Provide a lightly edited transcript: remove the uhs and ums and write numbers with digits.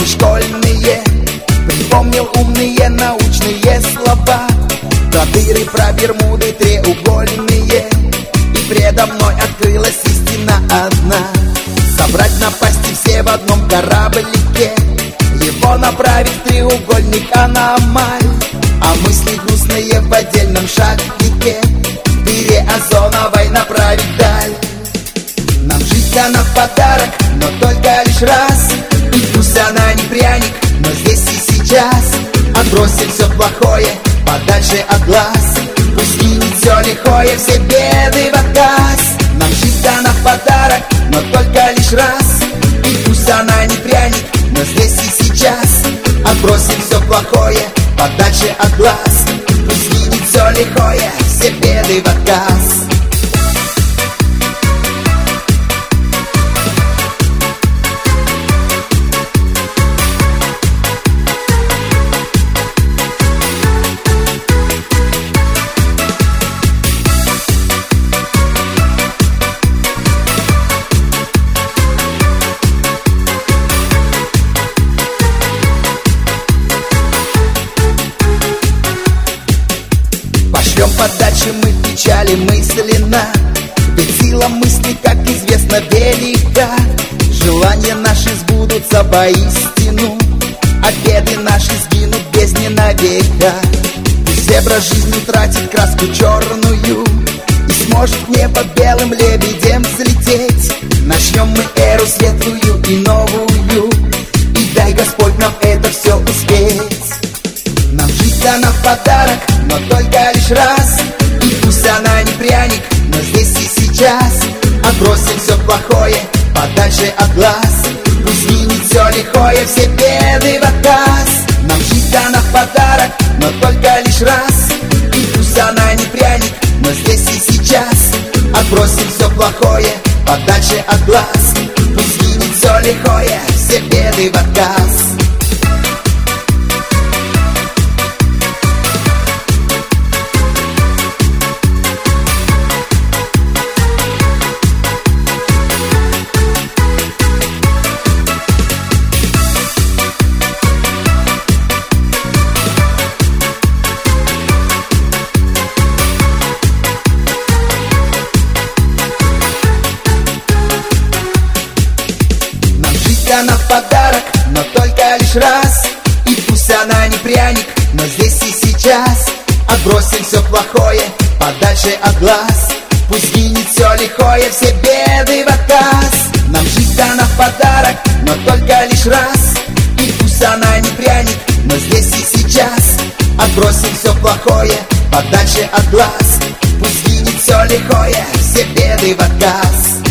школьные. Припомнил умные научные слова про дыры, про Бермуды треугольные. И предо мной открылась истина одна: собрать напасти все в одном кораблике, его направить в треугольник аномаль, а мысли грустные в отдельном шарике в дыре озоновой направить даль. Нам жизнь дана в подарок, но только лишь раз, и пусть она не пряник, но здесь и сейчас. Отбросим все плохое подальше от глаз, пусть сгинет все лихое, все беды в отказ. Нам жизнь дана в подарок, но только лишь раз, и пусть она не пряник, но здесь и сейчас. Отбросим все плохое подальше от глаз, пусть сгинет все лихое, все беды в отказ. Пошлем подальше мы печали мысленно, ведь сила мысли, как известно, велика. Желания наши сбудутся воистину, а беды наши сгинут в бездне навека. Пусть зебра жизнь утратит краску черную и сможет в небо белым лебедем взлететь. Начнем мы эру светлую и новую, и дай Господь нам это все успеть. Нам жизнь дана в подарок, но только лишь раз, и пусть она не пряник, но здесь и сейчас. Отбросим все плохое подальше от глаз, пусть сгинет все лихое, все беды в отказ. Нам жизнь дана в подарок, но только лишь раз, и пусть она не пряник, но здесь и сейчас. Отбросим все плохое подальше от глаз, пусть сгинет все лихое, все беды в отказ. Она в подарок, но только лишь раз, и пусть она не пряник, но здесь и сейчас. Отбросим все плохое подальше от глаз, пусть сгинет все лихое, все беды в отказ. Нам жизнь дана в подарок, но только лишь раз, и пусть она не пряник, но здесь и сейчас. Отбросим все плохое подальше от глаз, пусть сгинет все лихое, все беды в отказ.